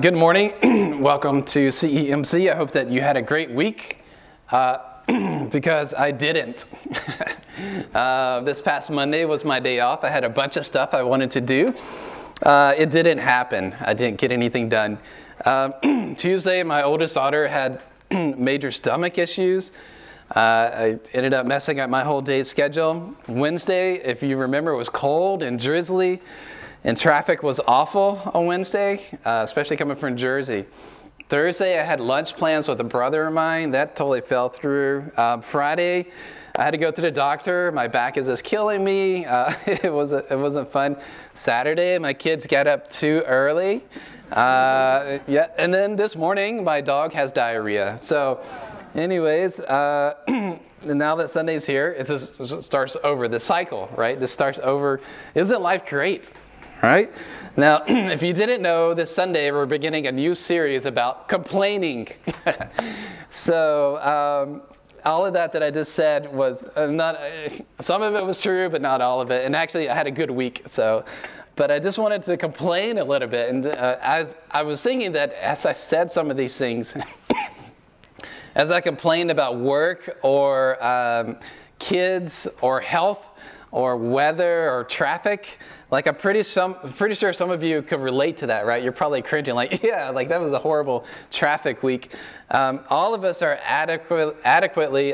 Good morning. Welcome to CEMC. I hope that you had a great week because I didn't. This past Monday was my day off. I had a bunch of stuff I wanted to do. It didn't happen. I didn't get anything done. Tuesday, my oldest daughter had major stomach issues. I ended up messing up my whole day's schedule. Wednesday, if you remember, it was cold and drizzly. And traffic was awful on Wednesday, especially coming from Jersey. Thursday, I had lunch plans with a brother of mine. That totally fell through. Friday, I had to go to the doctor. My back is just killing me. It wasn't fun. Saturday, my kids got up too early. And then this morning, my dog has diarrhea. So anyways, now that Sunday's here, it just starts over. The cycle, right? This starts over. Isn't life great? Right? Now, if you didn't know, this Sunday we're beginning a new series about complaining. So all of that I just said was not, some of it was true, but not all of it. And actually, I had a good week. But I just wanted to complain a little bit. And as I was thinking that as I said some of these things, as I complained about work or kids or health or weather or traffic, like I'm pretty sure some of you could relate to that, right? You're probably cringing, like, yeah, like that was a horrible traffic week. All of us are adequately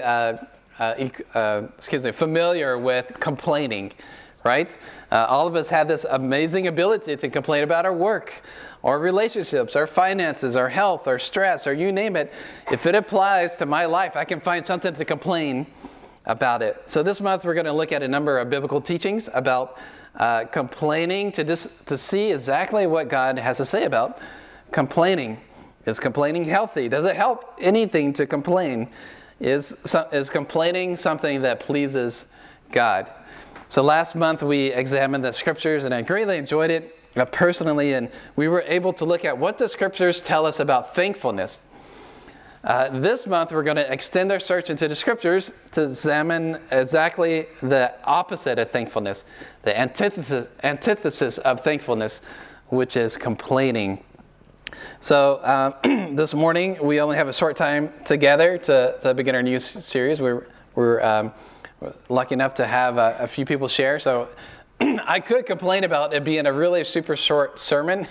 familiar with complaining, right? All of us have this amazing ability to complain about our work, our relationships, our finances, our health, our stress, or you name it. If it applies to my life, I can find something to complain about it. So this month we're going to look at a number of biblical teachings about complaining to see exactly what God has to say about complaining. Is complaining healthy? Does it help anything to complain? Is complaining something that pleases God? So last month we examined the scriptures and I greatly enjoyed it personally, and we were able to look at what the scriptures tell us about thankfulness. This month, we're going to extend our search into the scriptures to examine exactly the opposite of thankfulness, the antithesis of thankfulness, which is complaining. So this morning, we only have a short time together to begin our new series. We're lucky enough to have a few people share. So I could complain about it being a really super short sermon,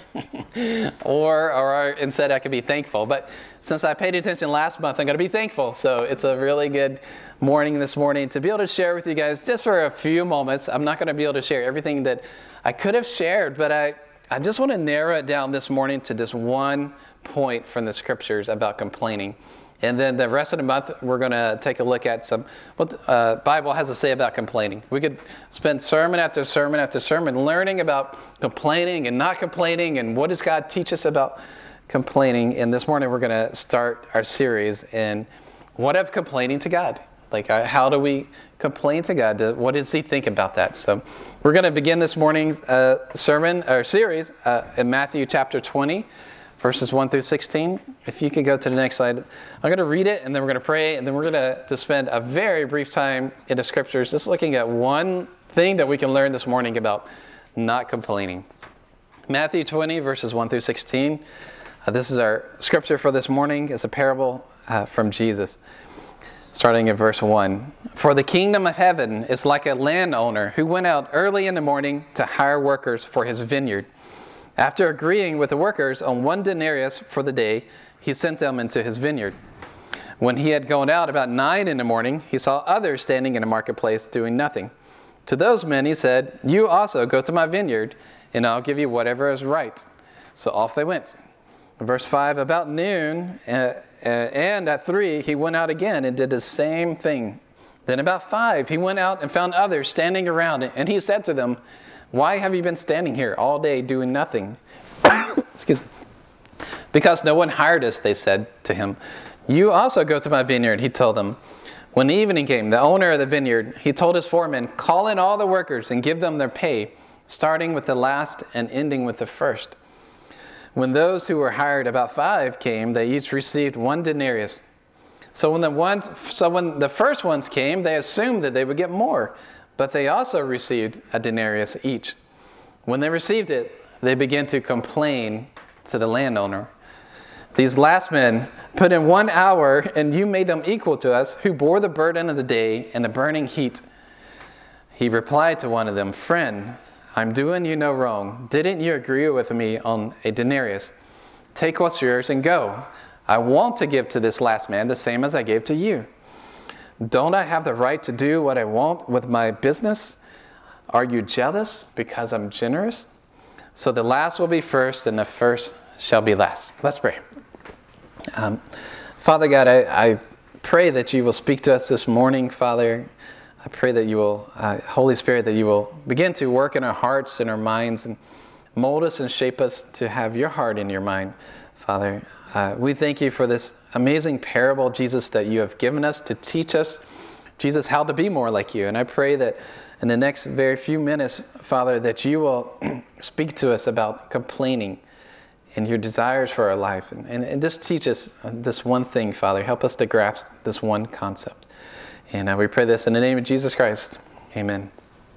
or instead I could be thankful. But since I paid attention last month, I'm going to be thankful. So it's a really good morning this morning to be able to share with you guys just for a few moments. I'm not going to be able to share everything that I could have shared, but I just want to narrow it down this morning to just one point from the scriptures about complaining. And then the rest of the month, we're going to take a look at what the Bible has to say about complaining. We could spend sermon after sermon after sermon learning about complaining and not complaining and what does God teach us about complaining. And this morning, we're going to start our series in what of complaining to God? Like, how do we complain to God? What does He think about that? So we're going to begin this morning's sermon or series in Matthew chapter 20. Verses 1 through 16. If you could go to the next slide. I'm going to read it, and then we're going to pray, and then we're going to spend a very brief time in the scriptures just looking at one thing that we can learn this morning about not complaining. Matthew 20, verses 1 through 16. This is our scripture for this morning. It's a parable from Jesus. Starting at verse 1. For the kingdom of heaven is like a landowner who went out early in the morning to hire workers for his vineyard. After agreeing with the workers on 1 denarius for the day, he sent them into his vineyard. When he had gone out about 9 in the morning, he saw others standing in the marketplace doing nothing. To those men he said, "You also go to my vineyard, and I'll give you whatever is right." So off they went. Verse 5, about noon and at 3, he went out again and did the same thing. Then about 5, he went out and found others standing around, and he said to them, "Why have you been standing here all day doing nothing?" Excuse me. "Because no one hired us," they said to him. "You also go to my vineyard," he told them. When evening came, the owner of the vineyard, he told his foreman, "Call in all the workers and give them their pay, starting with the last and ending with the first." When those who were hired about 5 came, they each received 1 denarius. So when the first ones came, they assumed that they would get more. But they also received a denarius each. When they received it, they began to complain to the landowner, "These last men put in 1 hour, and you made them equal to us, who bore the burden of the day and the burning heat." He replied to one of them, "Friend, I'm doing you no wrong. Didn't you agree with me on a denarius? Take what's yours and go. I want to give to this last man the same as I gave to you. Don't I have the right to do what I want with my business? Are you jealous because I'm generous? So the last will be first, and the first shall be last." Let's pray. Father God, I pray that you will speak to us this morning, Father. I pray that you will, Holy Spirit, that you will begin to work in our hearts and our minds and mold us and shape us to have your heart in your mind, Father. We thank you for this amazing parable, Jesus, that you have given us to teach us, Jesus, how to be more like you. And I pray that in the next very few minutes, Father, that you will speak to us about complaining and your desires for our life. And just teach us this one thing, Father. Help us to grasp this one concept. And we pray this in the name of Jesus Christ. Amen.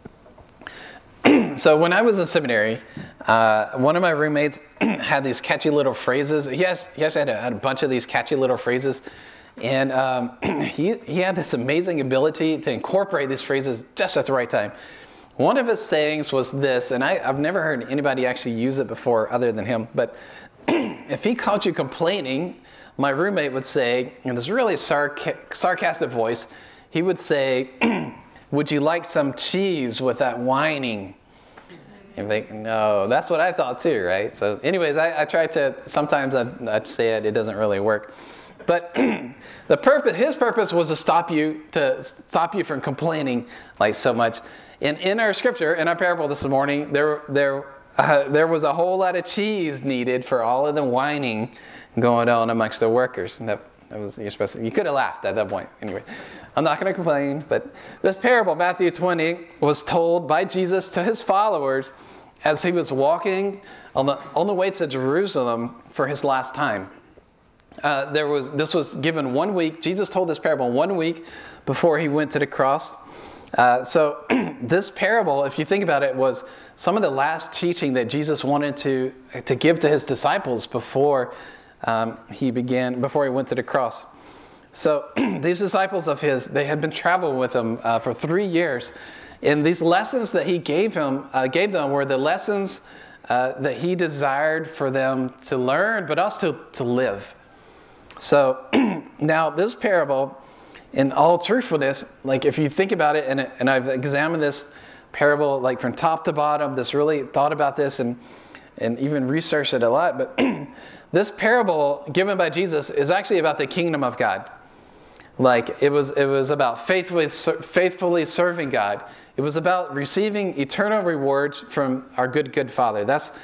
So when I was in seminary, one of my roommates had these catchy little phrases. He actually had a bunch of these catchy little phrases. And he had this amazing ability to incorporate these phrases just at the right time. One of his sayings was this, and I've never heard anybody actually use it before other than him, but if he caught you complaining, my roommate would say, in this really sarcastic voice, he would say, "Would you like some cheese with that whining?" And think, no, that's what I thought too, right? So anyways, I try to, sometimes I say it doesn't really work. But his purpose was to stop you from complaining like so much. And in our scripture, in our parable this morning, there was a whole lot of cheese needed for all of the whining going on amongst the workers. And that was, you could have laughed at that point. Anyway, I'm not going to complain, but this parable, Matthew 20, was told by Jesus to his followers as he was walking on the way to Jerusalem for his last time. This was given 1 week. Jesus told this parable 1 week before he went to the cross. So this parable, if you think about it, was some of the last teaching that Jesus wanted to give to his disciples before he went to the cross. So these disciples of his, they had been traveling with him for 3 years. And these lessons that he gave them were the lessons that he desired for them to learn, but also to live. So now this parable, in all truthfulness, like if you think about it, and I've examined this parable like from top to bottom, just really thought about this and even researched it a lot, but this parable given by Jesus is actually about the kingdom of God. Like it was about faithfully serving God. It was about receiving eternal rewards from our good Father. That's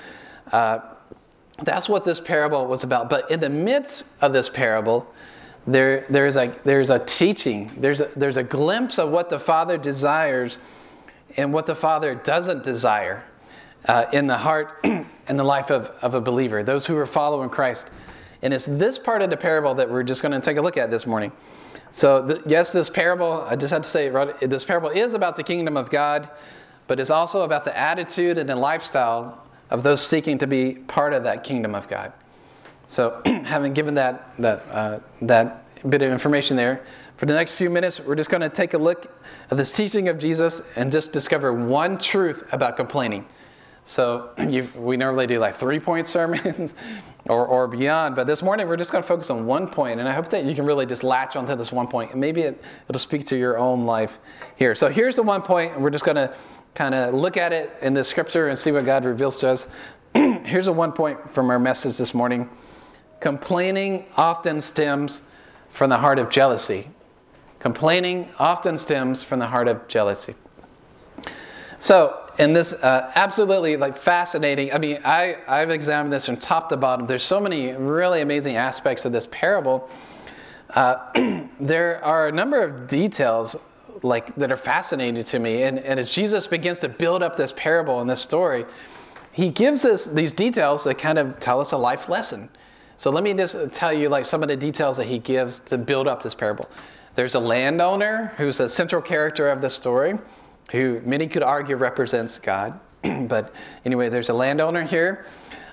what this parable was about. But in the midst of this parable, there's a teaching. There's a glimpse of what the Father desires and what the Father doesn't desire in the heart and the life of a believer, those who are following Christ. And it's this part of the parable that we're just going to take a look at this morning. So yes, this parable, I just had to say, this parable is about the kingdom of God, but it's also about the attitude and the lifestyle of those seeking to be part of that kingdom of God. So having given that bit of information there, for the next few minutes, we're just going to take a look at this teaching of Jesus and just discover one truth about complaining. So we normally do like 3-point sermons or beyond, but this morning we're just going to focus on 1 point, and I hope that you can really just latch onto this 1 point, and maybe it'll speak to your own life here. So here's the 1 point, and we're just going to kind of look at it in the scripture and see what God reveals to us. Here's a 1 point from our message this morning. Complaining often stems from the heart of jealousy. Complaining often stems from the heart of jealousy. So, in this absolutely fascinating, I mean, I've examined this from top to bottom. There's so many really amazing aspects of this parable. There are a number of details that are fascinating to me. And as Jesus begins to build up this parable and this story, he gives us these details that kind of tell us a life lesson. So let me just tell you some of the details that he gives to build up this parable. There's a landowner who's a central character of the story, who many could argue represents God. But anyway, there's a landowner here.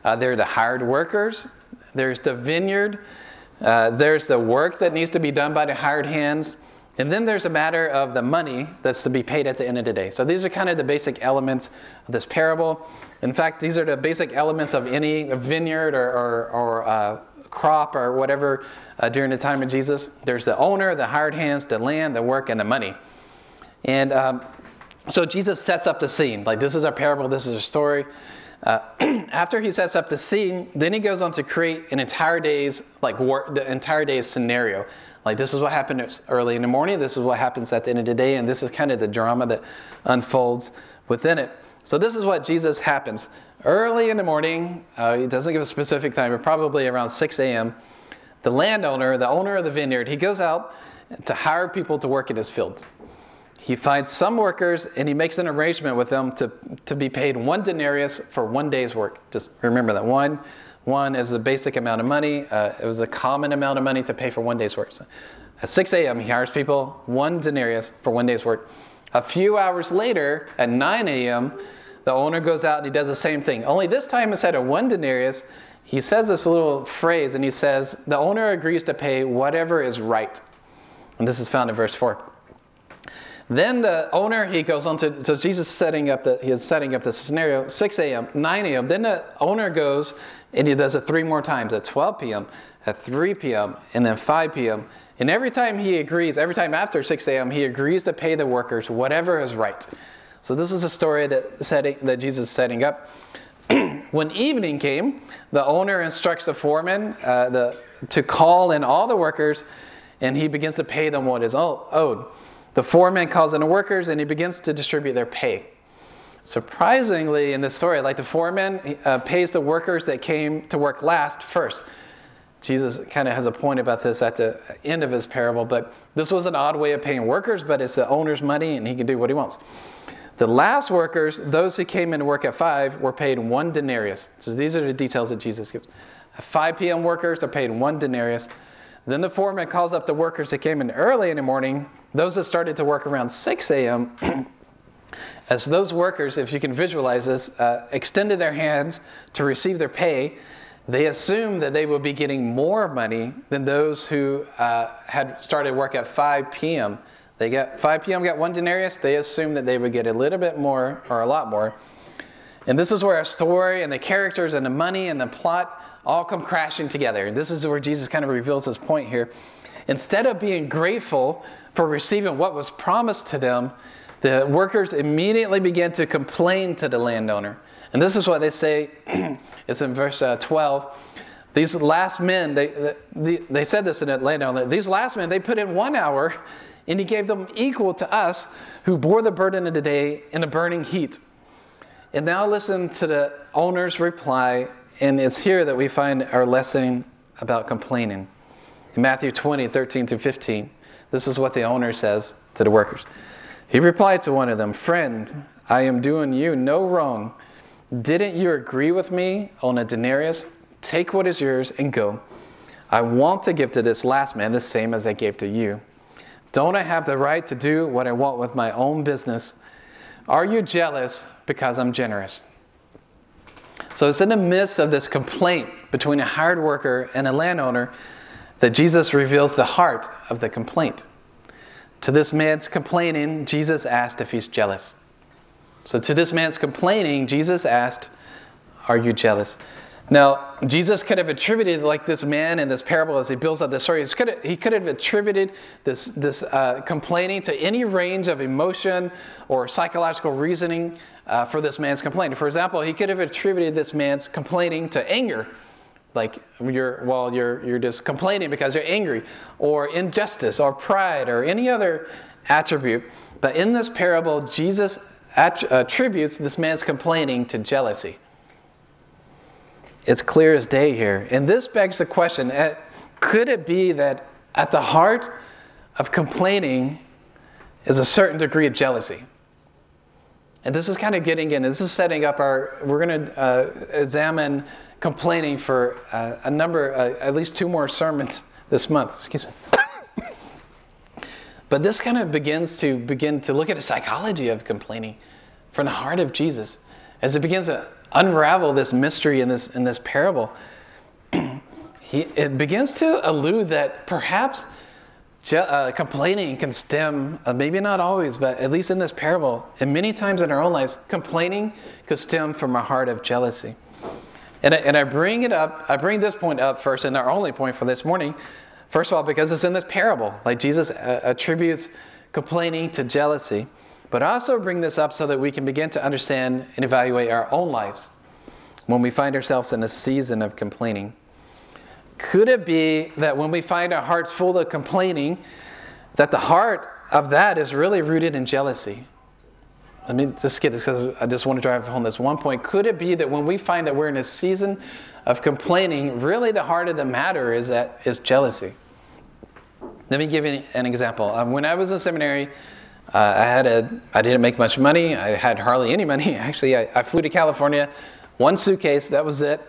There are the hired workers. There's the vineyard. There's the work that needs to be done by the hired hands. And then there's a matter of the money that's to be paid at the end of the day. So these are kind of the basic elements of this parable. In fact, these are the basic elements of any vineyard or crop or whatever during the time of Jesus. There's the owner, the hired hands, the land, the work, and the money. And so Jesus sets up the scene. Like, this is our parable, this is a story. After he sets up the scene, then he goes on to create an entire day's the entire day's scenario. Like, this is what happened early in the morning, this is what happens at the end of the day, and this is kind of the drama that unfolds within it. So this is what Jesus happens. Early in the morning, he doesn't give a specific time, but probably around 6 a.m., the landowner, the owner of the vineyard, he goes out to hire people to work in his fields. He finds some workers, and he makes an arrangement with them to be paid 1 denarius for 1 day's work. Just remember that. One is the basic amount of money. It was a common amount of money to pay for 1 day's work. So at 6 a.m., he hires people, 1 denarius for 1 day's work. A few hours later, at 9 a.m., the owner goes out and he does the same thing. Only this time, instead of 1 denarius, he says this little phrase, and he says, the owner agrees to pay whatever is right. And this is found in verse 4. Then the owner, he goes on to, so Jesus is setting up the scenario, 6 a.m., 9 a.m. Then the owner goes and he does it 3 more times, at 12 p.m., at 3 p.m., and then 5 p.m. And every time after 6 a.m., he agrees to pay the workers whatever is right. So this is a story that Jesus is setting up. When evening came, the owner instructs the foreman to call in all the workers, and he begins to pay them what is owed. The foreman calls in the workers, and he begins to distribute their pay. Surprisingly, in this story, like, the foreman pays the workers that came to work last first. Jesus kind of has a point about this at the end of his parable, but this was an odd way of paying workers, but it's the owner's money, and he can do what he wants. The last workers, those who came in to work at 5, were paid 1 denarius. So these are the details that Jesus gives. 5 p.m. workers are paid 1 denarius. Then the foreman calls up the workers that came in early in the morning, those that started to work around 6 a.m., as those workers, if you can visualize this, extended their hands to receive their pay, they assumed that they would be getting more money than those who had started work at 5 p.m. 5 p.m. got 1 denarius. They assumed that they would get a little bit more or a lot more. And this is where our story and the characters and the money and the plot all come crashing together. And this is where Jesus kind of reveals his point here. Instead of being grateful for receiving what was promised to them, the workers immediately began to complain to the landowner. And this is what they say. It's in verse 12. These last men, they said this in the landowner, these last men, they put in 1 hour, and he gave them equal to us who bore the burden of the day in the burning heat. And now listen to the owner's reply, and it's here that we find our lesson about complaining. In Matthew 20, 13 through 15, this is what the owner says to the workers. He replied to one of them, "Friend, I am doing you no wrong. Didn't you agree with me on a denarius? Take what is yours and go. I want to give to this last man the same as I gave to you. Don't I have the right to do what I want with my own business? Are you jealous because I'm generous?" So it's in the midst of this complaint between a hired worker and a landowner that Jesus reveals the heart of the complaint. To this man's complaining, Jesus asked if he's jealous. So to this man's complaining, Jesus asked, "Are you jealous?" Now, Jesus could have attributed, like this man in this parable as he builds up this story, he could have attributed this complaining to any range of emotion or psychological reasoning for this man's complaining. For example, he could have attributed this man's complaining to anger. Like you're just complaining because you're angry, or injustice, or pride, or any other attribute. But in this parable, Jesus attributes this man's complaining to jealousy. It's clear as day here. And this begs the question, could it be that at the heart of complaining is a certain degree of jealousy? And this is kind of getting in, this is setting up we're going to examine complaining for at least 2 more sermons this month. Excuse me. But this kind of begin to look at the psychology of complaining from the heart of Jesus. as it begins to unravel this mystery in this parable, it begins to allude that perhaps complaining can stem, maybe not always, but at least in this parable, and many times in our own lives, complaining could stem from a heart of jealousy. And I bring this point up first, and our only point for this morning, first of all, because it's in this parable. Like Jesus attributes complaining to jealousy. But I also bring this up so that we can begin to understand and evaluate our own lives when we find ourselves in a season of complaining. Could it be that when we find our hearts full of complaining, that the heart of that is really rooted in jealousy? Let me just get this because I just want to drive home this one point. Could it be that when we find that we're in a season of complaining, really the heart of the matter is jealousy? Let me give you an example. When I was in seminary, I didn't make much money. I had hardly any money. Actually, I flew to California, one suitcase, that was it.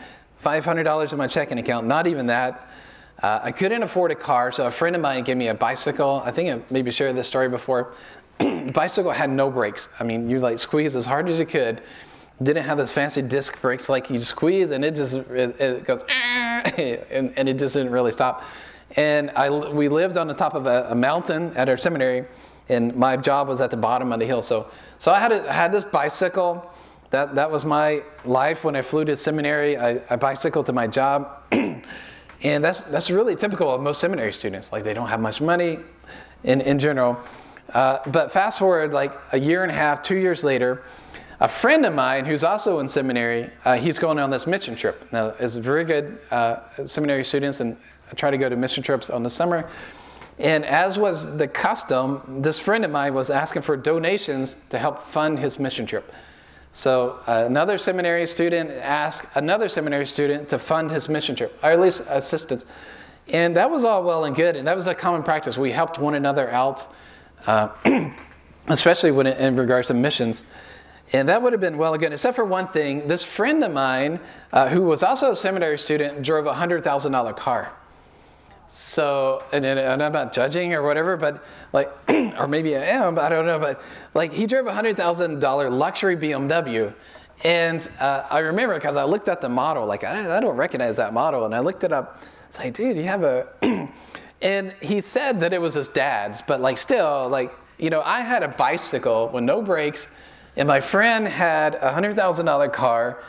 $500 in my checking account, not even that. I couldn't afford a car, so a friend of mine gave me a bicycle. I think I maybe shared this story before. Bicycle had no brakes. I mean, you like squeeze as hard as you could. Didn't have this fancy disc brakes like you squeeze and it goes and it just didn't really stop. And we lived on the top of a mountain at our seminary, and my job was at the bottom of the hill. So I had this bicycle. That was my life when I flew to seminary. I bicycled to my job, and that's really typical of most seminary students. Like, they don't have much money in general. But fast forward like a year and a half, 2 years later, a friend of mine who's also in seminary, he's going on this mission trip. Now, it's very good seminary students, and I try to go to mission trips on the summer. And as was the custom, this friend of mine was asking for donations to help fund his mission trip. So another seminary student asked another seminary student to fund his mission trip, or at least assistance. And that was all well and good, and that was a common practice. We helped one another out, especially when in regards to missions. And that would have been well and good, except for one thing. This friend of mine, who was also a seminary student, drove a $100,000 car. So, and I'm not judging or whatever, but like, or maybe I am, but I don't know, but like, he drove a $100,000 luxury BMW. And I remember, because I looked at the model, like, I don't recognize that model. And I looked it up. It's like, dude, you have a, and he said that it was his dad's, but like, still, like, you know, I had a bicycle with no brakes, and my friend had a $100,000 car.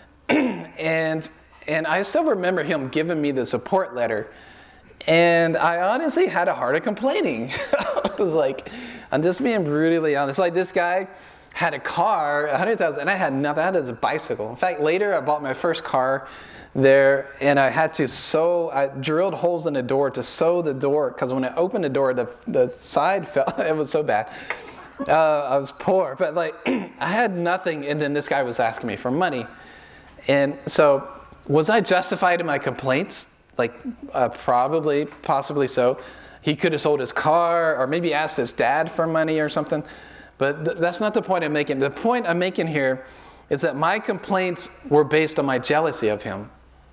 And I still remember him giving me the support letter. And I honestly had a heart of complaining. I was like, I'm just being brutally honest. Like, this guy had a car, $100,000, and I had nothing. I had a bicycle. In fact, later I bought my first car there, and I had to I drilled holes in the door to sew the door, because when I opened the door, the side fell. It was so bad. I was poor, but like, I had nothing, and then this guy was asking me for money. And so, was I justified in my complaints? Like, probably, possibly so. He could have sold his car, or maybe asked his dad for money or something. But that's not the point I'm making. The point I'm making here is that my complaints were based on my jealousy of him.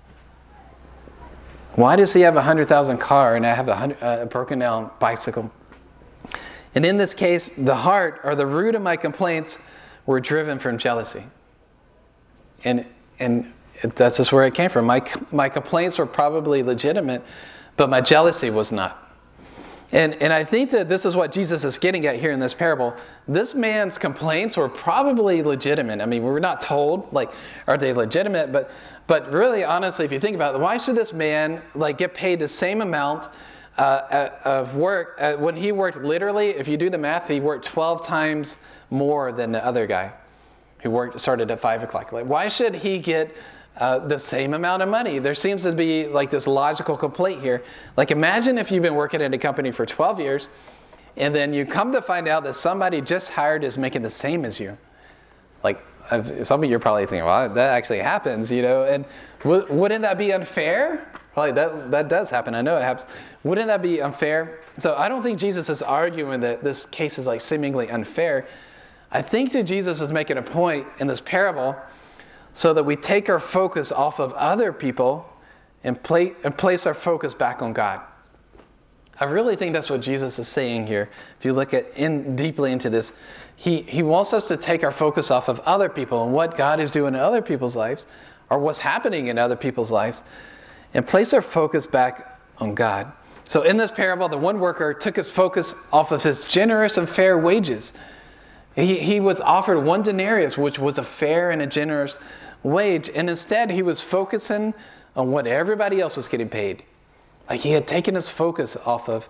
Why does he have a $100,000 car and I have a broken down bicycle? And in this case, the heart, or the root of my complaints, were driven from jealousy. And that's just where it came from. My complaints were probably legitimate, but my jealousy was not. And I think that this is what Jesus is getting at here in this parable. This man's complaints were probably legitimate. I mean, we're not told, like, are they legitimate? But really, honestly, if you think about it, why should this man, like, get paid the same amount of work? When he worked, literally, if you do the math, he worked 12 times more than the other guy who started at 5 o'clock. Like, why should he get the same amount of money? There seems to be like this logical complaint here. Like, imagine if you've been working at a company for 12 years, and then you come to find out that somebody just hired is making the same as you. Like, some of you are probably thinking, well, that actually happens, you know, and wouldn't that be unfair? Probably that does happen. I know it happens. Wouldn't that be unfair? So I don't think Jesus is arguing that this case is like seemingly unfair. I think that Jesus is making a point in this parable so that we take our focus off of other people and place our focus back on God. I really think that's what Jesus is saying here. If you look deeply into this, he wants us to take our focus off of other people and what God is doing in other people's lives, or what's happening in other people's lives, and place our focus back on God. So in this parable, the one worker took his focus off of his generous and fair wages. He was offered 1 denarius, which was a fair and a generous wage, and instead he was focusing on what everybody else was getting paid. Like he had taken his focus off of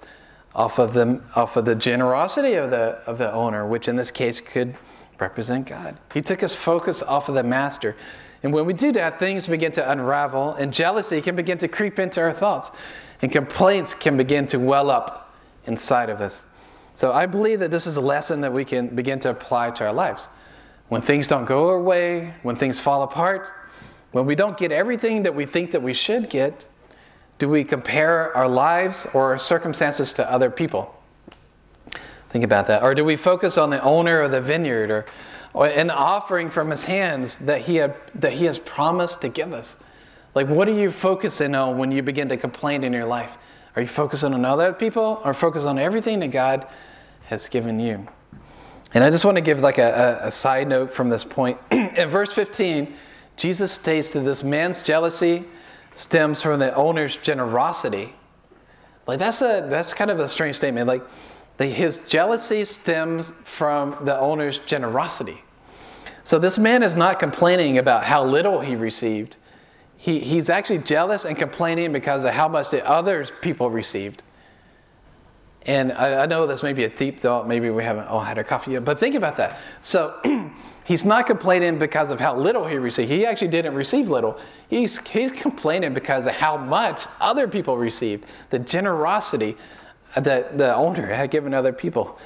the generosity of the owner, which in this case could represent God. He took his focus off of the master. And when we do that, things begin to unravel, and jealousy can begin to creep into our thoughts, and complaints can begin to well up inside of us. So I believe that this is a lesson that we can begin to apply to our lives. When things don't go our way, when things fall apart, when we don't get everything that we think that we should get, do we compare our lives or our circumstances to other people? Think about that. Or do we focus on the owner of the vineyard or an offering from his hands that he has promised to give us? Like, what are you focusing on when you begin to complain in your life? Are you focusing on other people or focusing on everything that God has given you? And I just want to give like a side note from this point. In verse 15, Jesus states that this man's jealousy stems from the owner's generosity. Like that's kind of a strange statement. Like his jealousy stems from the owner's generosity. So this man is not complaining about how little he received. He's actually jealous and complaining because of how much the other people received. And I know this may be a deep thought. Maybe we haven't all had our coffee yet. But think about that. So he's not complaining because of how little he received. He actually didn't receive little. He's complaining because of how much other people received. The generosity that the owner had given other people.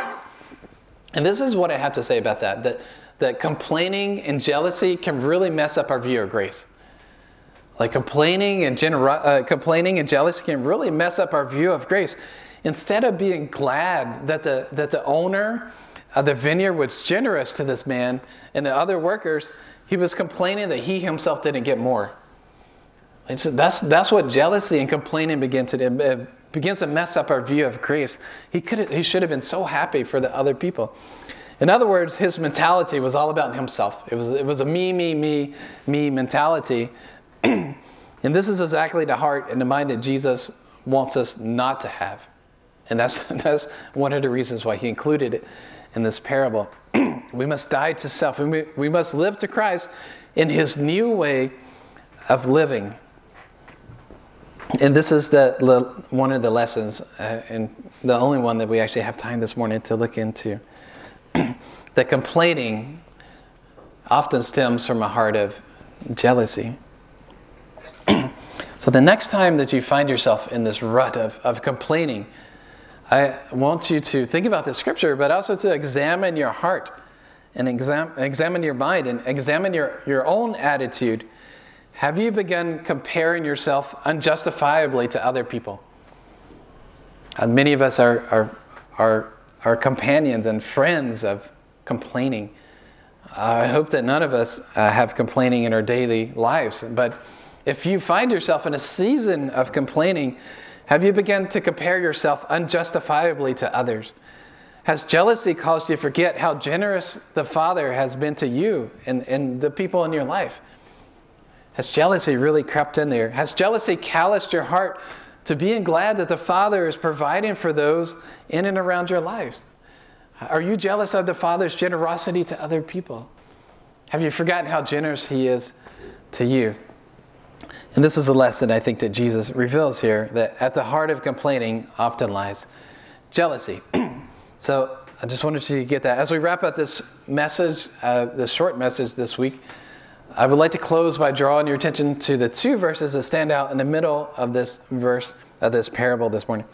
And this is what I have to say about that. That complaining and jealousy can really mess up our view of grace. Like complaining and jealousy can really mess up our view of grace. Instead of being glad that the owner of the vineyard was generous to this man and the other workers, he was complaining that he himself didn't get more. That's what jealousy and complaining begins to mess up our view of grace. He should have been so happy for the other people. In other words, his mentality was all about himself. It was a me mentality. And this is exactly the heart and the mind that Jesus wants us not to have. And that's one of the reasons why he included it in this parable. We must die to self. We must live to Christ in his new way of living. And this is one of the lessons, and the only one that we actually have time this morning to look into. That complaining often stems from a heart of jealousy. So the next time that you find yourself in this rut of complaining, I want you to think about this scripture, but also to examine your heart and examine your mind and examine your own attitude. Have you begun comparing yourself unjustifiably to other people? Many of us are companions and friends of complaining. I hope that none of us have complaining in our daily lives. But if you find yourself in a season of complaining, have you begun to compare yourself unjustifiably to others? Has jealousy caused you to forget how generous the Father has been to you and the people in your life? Has jealousy really crept in there? Has jealousy calloused your heart to being glad that the Father is providing for those in and around your lives? Are you jealous of the Father's generosity to other people? Have you forgotten how generous he is to you? And this is a lesson I think that Jesus reveals here, that at the heart of complaining often lies jealousy. So I just wanted you to get that. As we wrap up this message, this short message this week, I would like to close by drawing your attention to the two verses that stand out in the middle of this verse, of this parable this morning.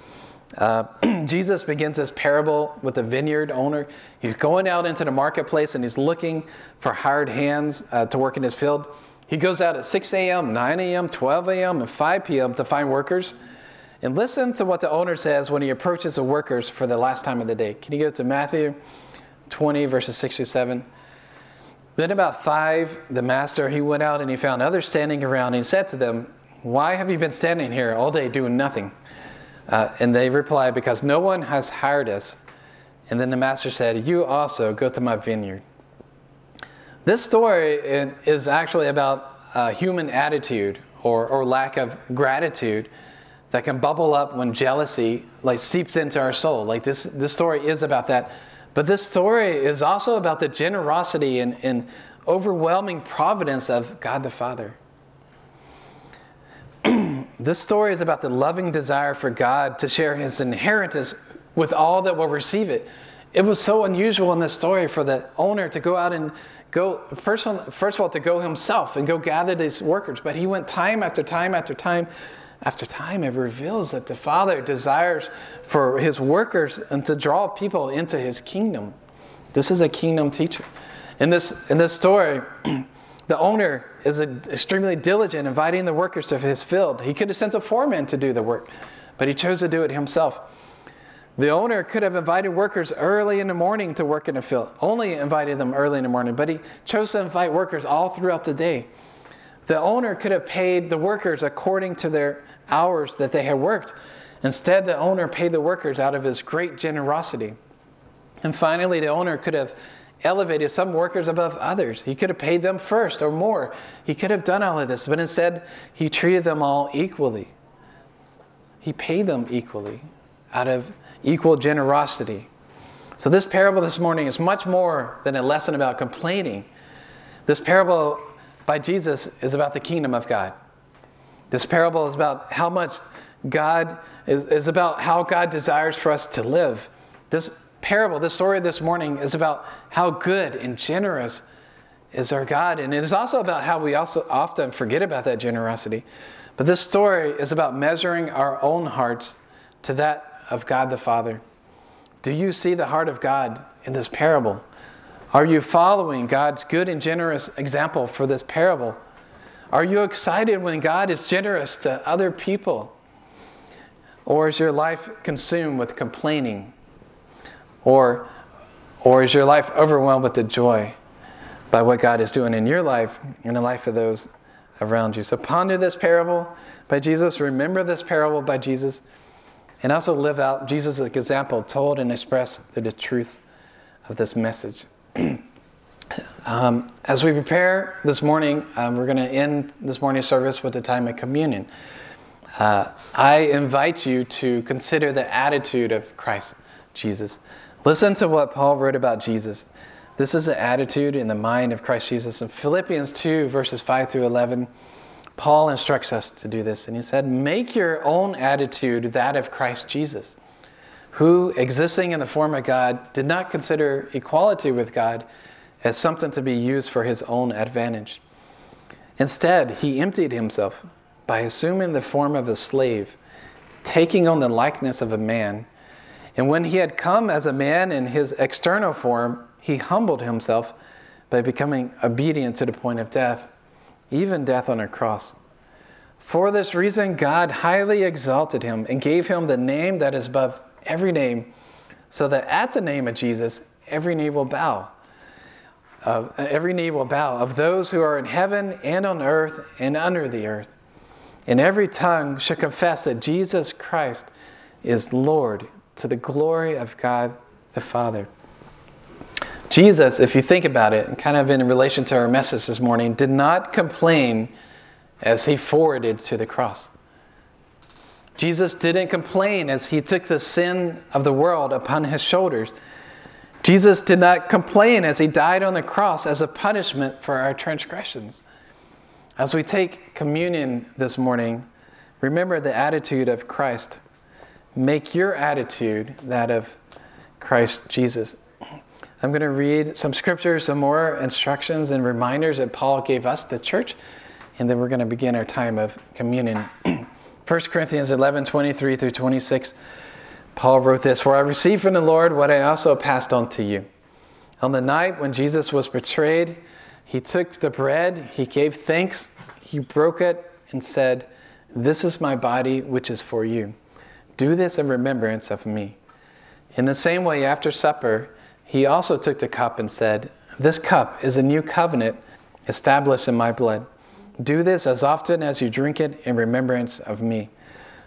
Jesus begins this parable with a vineyard owner. He's going out into the marketplace and he's looking for hired hands to work in his field. He goes out at 6 a.m., 9 a.m., 12 a.m., and 5 p.m. to find workers. And listen to what the owner says when he approaches the workers for the last time of the day. Can you go to Matthew 20, verses 6 to 7? Then about 5, the master, he went out and he found others standing around. And he said to them, "Why have you been standing here all day doing nothing? And they replied, because no one has hired us. And then the master said, you also go to my vineyard. This story is actually about human attitude or lack of gratitude that can bubble up when jealousy seeps into our soul. This story is about that. But this story is also about the generosity and overwhelming providence of God the Father. This story is about the loving desire for God to share his inheritance with all that will receive it. It was so unusual in this story for the owner to go out and first of all, to go himself and go gather these workers. But he went time after time after time after time. It reveals that the Father desires for his workers and to draw people into his kingdom. This is a kingdom teacher. In this story, the owner is extremely diligent, inviting the workers to his field. He could have sent a foreman to do the work, but he chose to do it himself. The owner could have invited workers early in the morning to work in the field, only invited them early in the morning, but he chose to invite workers all throughout the day. The owner could have paid the workers according to their hours that they had worked. Instead, the owner paid the workers out of his great generosity. And finally, the owner could have elevated some workers above others. He could have paid them first or more. He could have done all of this, but instead, he treated them all equally. He paid them equally out of equal generosity. So this parable this morning is much more than a lesson about complaining. This parable by Jesus is about the kingdom of God. This parable is about how much God is about how God desires for us to live. This parable, this story this morning is about how good and generous is our God. And it is also about how we also often forget about that generosity. But this story is about measuring our own hearts to that of God the Father. Do you see the heart of God in this parable? Are you following God's good and generous example for this parable? Are you excited when God is generous to other people? Or is your life consumed with complaining? Or is your life overwhelmed with the joy by what God is doing in your life and the life of those around you? So ponder this parable by Jesus. Remember this parable by Jesus. And also live out Jesus' example told and expressed through the truth of this message. As we prepare this morning, we're going to end this morning's service with a time of communion. I invite you to consider the attitude of Christ Jesus. Listen to what Paul wrote about Jesus. This is the attitude in the mind of Christ Jesus. In Philippians 2, verses 5 through 11, Paul instructs us to do this, and he said, make your own attitude that of Christ Jesus, who, existing in the form of God, did not consider equality with God as something to be used for his own advantage. Instead, he emptied himself by assuming the form of a slave, taking on the likeness of a man. And when he had come as a man in his external form, he humbled himself by becoming obedient to the point of death, even death on a cross. For this reason, God highly exalted him and gave him the name that is above every name, so that at the name of Jesus, every knee will bow. Every knee will bow of those who are in heaven and on earth and under the earth. And every tongue should confess that Jesus Christ is Lord, to the glory of God the Father. Jesus, if you think about it, and kind of in relation to our message this morning, did not complain as he forwarded to the cross. Jesus didn't complain as he took the sin of the world upon his shoulders. Jesus did not complain as he died on the cross as a punishment for our transgressions. As we take communion this morning, remember the attitude of Christ. Make your attitude that of Christ Jesus. I'm going to read some scriptures, some more instructions and reminders that Paul gave us, the church, and then we're going to begin our time of communion. 1 Corinthians 11, 23 through 26, Paul wrote this, "For I received from the Lord what I also passed on to you. On the night when Jesus was betrayed, he took the bread, he gave thanks, he broke it, and said, 'This is my body, which is for you. Do this in remembrance of me.' In the same way, after supper, he also took the cup and said, 'This cup is a new covenant established in my blood. Do this as often as you drink it in remembrance of me.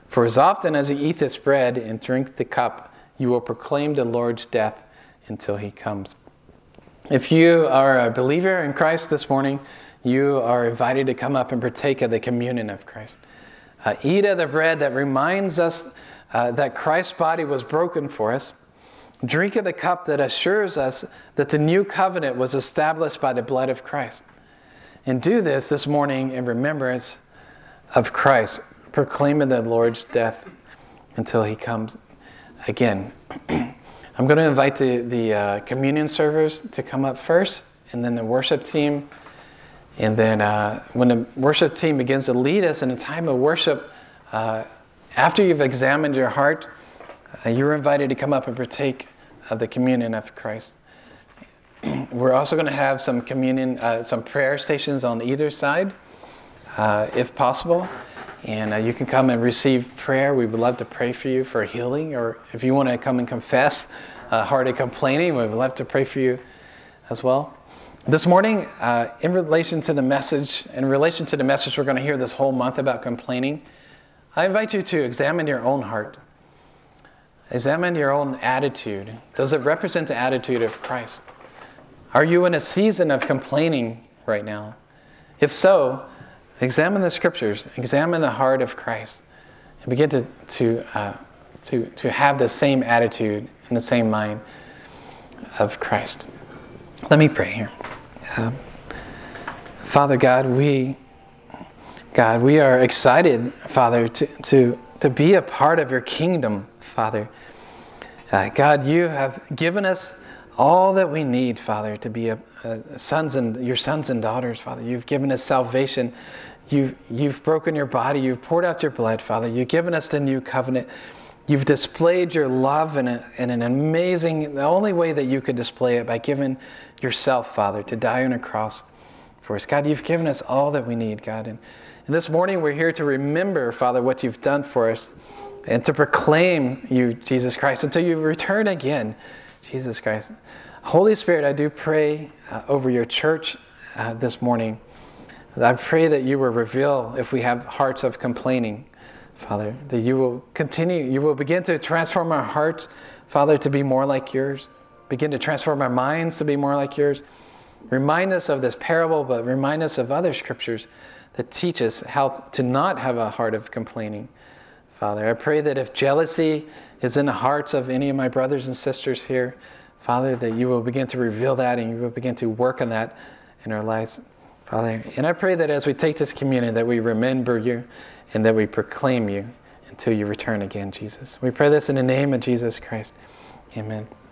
For as often as you eat this bread and drink the cup, you will proclaim the Lord's death until he comes. If you are a believer in Christ this morning, you are invited to come up and partake of the communion of Christ. Eat of the bread that reminds us that Christ's body was broken for us. Drink of the cup that assures us that the new covenant was established by the blood of Christ. And do this morning in remembrance of Christ, proclaiming the Lord's death until he comes again. I'm going to invite the communion servers to come up first, and then the worship team. And then when the worship team begins to lead us in a time of worship, after you've examined your heart, you're invited to come up and partake of the communion of Christ. We're also going to have some communion, some prayer stations on either side, if possible. And you can come and receive prayer. We would love to pray for you for healing, or if you want to come and confess heart of complaining, we would love to pray for you as well. This morning, in relation to the message we're going to hear this whole month about complaining, I invite you to examine your own heart. Examine your own attitude. Does it represent the attitude of Christ? Are you in a season of complaining right now? If so, examine the scriptures. Examine the heart of Christ, and begin to have the same attitude and the same mind of Christ. Let me pray here. Father God, we are excited, Father, to be a part of your kingdom, Father. God, you have given us all that we need, Father, to be your sons and daughters, Father. You've given us salvation. You've broken your body. You've poured out your blood, Father. You've given us the new covenant. You've displayed your love in an amazing, the only way that you could display it, by giving yourself, Father, to die on a cross for us. God, you've given us all that we need, God. And this morning we're here to remember, Father, what you've done for us, and to proclaim you, Jesus Christ, until you return again, Jesus Christ. Holy Spirit, I do pray over your church this morning. I pray that you will reveal if we have hearts of complaining, Father, that you will begin to transform our hearts, Father, to be more like yours. Begin to transform our minds to be more like yours. Remind us of this parable, but remind us of other scriptures that teach us how to not have a heart of complaining. Father, I pray that if jealousy is in the hearts of any of my brothers and sisters here, Father, that you will begin to reveal that, and you will begin to work on that in our lives, Father. And I pray that as we take this communion, that we remember you and that we proclaim you until you return again, Jesus. We pray this in the name of Jesus Christ. Amen.